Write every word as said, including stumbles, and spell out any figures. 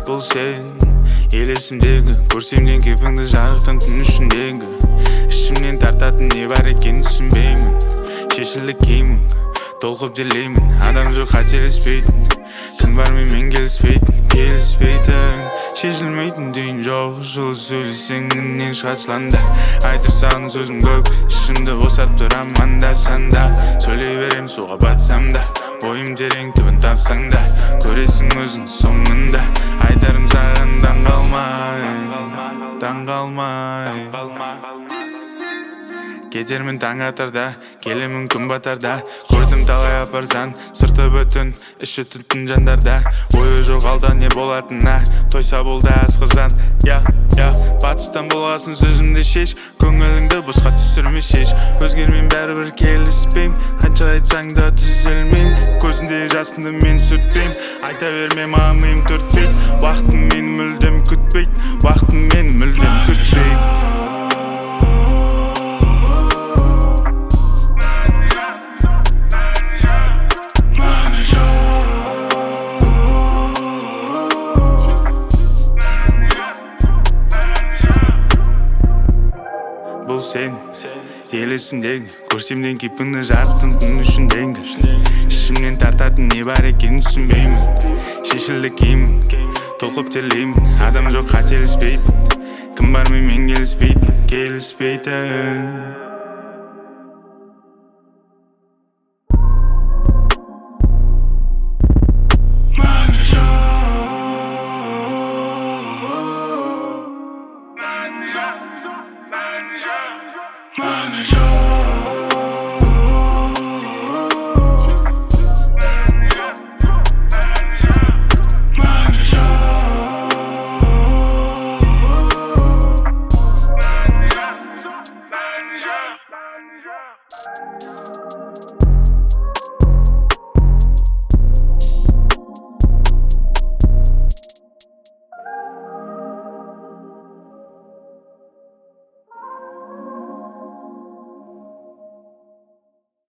бұл сен ел есімдегі, көрсемден кепіңді жарықтың түн ішіндегі. Ішімнен тартатын не бар екенін түсінбеймін. Шешілді кеймін, толқып делеймін. Адам жоқ қателеспейтін, кім бармен мен келіспейтін. Келіспейтін, шешілмейтін дейін жоқ. Жылы сөйлесең іннен шығады жыланда. Айтыр саған сөзім көп, ішімді босап тұрам анда-санда. Сөйлей берем суға батсам да, ойым терең түбін тапсаң да. Көресің өзің соңында, айтарым саған таңғалмай, таңғалмай. Кетермін таң атарда, келемін күн батарда. Көрдім талай апарзан, сырты бүтін, іші түтін жандарда. Ойы жоқ алда не болатынна, тойса болды асқызан. Я, я, батыстан болғасын сөзімді шеш, көңіліңді босқа түсірме шеш. Өзгермен бәрібір келіспейм, қанша айтсаң да түзелмейм. Көзінде жасынды мен сүртпейм, айта берме маған миым түртпейді. Уақытым мен мүлдем күтпейді, уақытым мен мүлдем күтпейді. Бұл сен ел есімдегі, көрсемден кепіңді жарықтың түн ішіндегі. Ішімнен тартатын не бар екенін түсінбеймін. Шешілді кеймін, толқып терлеймін. Адам жоқ қателеспейтін, кім бармен мен келіспейтін. Келіспейтін.